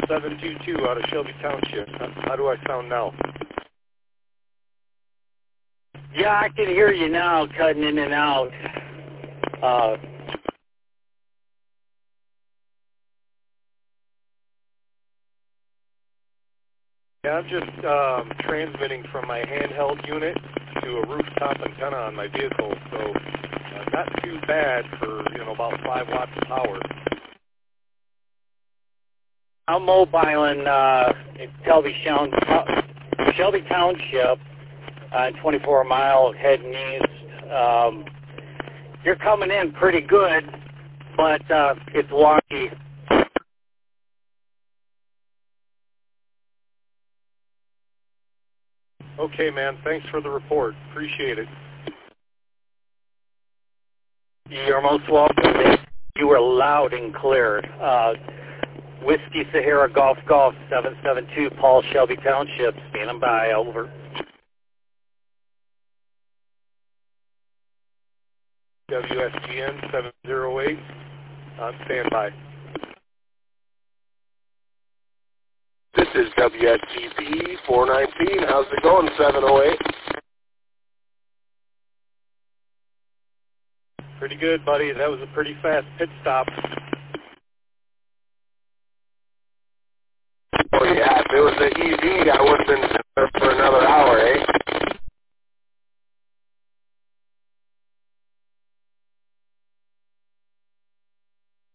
722 out of Shelby Township. How do I sound now? Yeah, I can hear you now, cutting in and out. Yeah, I'm just transmitting from my handheld unit to a rooftop antenna on my vehicle, so not too bad for, about 5 watts of power. I'm mobile in Shelby Township, 24 mile heading east. You're coming in pretty good, but it's wonky. Okay, man. Thanks for the report. Appreciate it. You're most welcome. You were loud and clear. Whiskey Sahara Golf 772, Paul, Shelby Township, standing by, over. WSGN 708, on standby. This is WSGP 419. How's it going, 708? Pretty good, buddy. That was a pretty fast pit stop. Oh, yeah, if it was an EV, I would have been there for another hour, eh?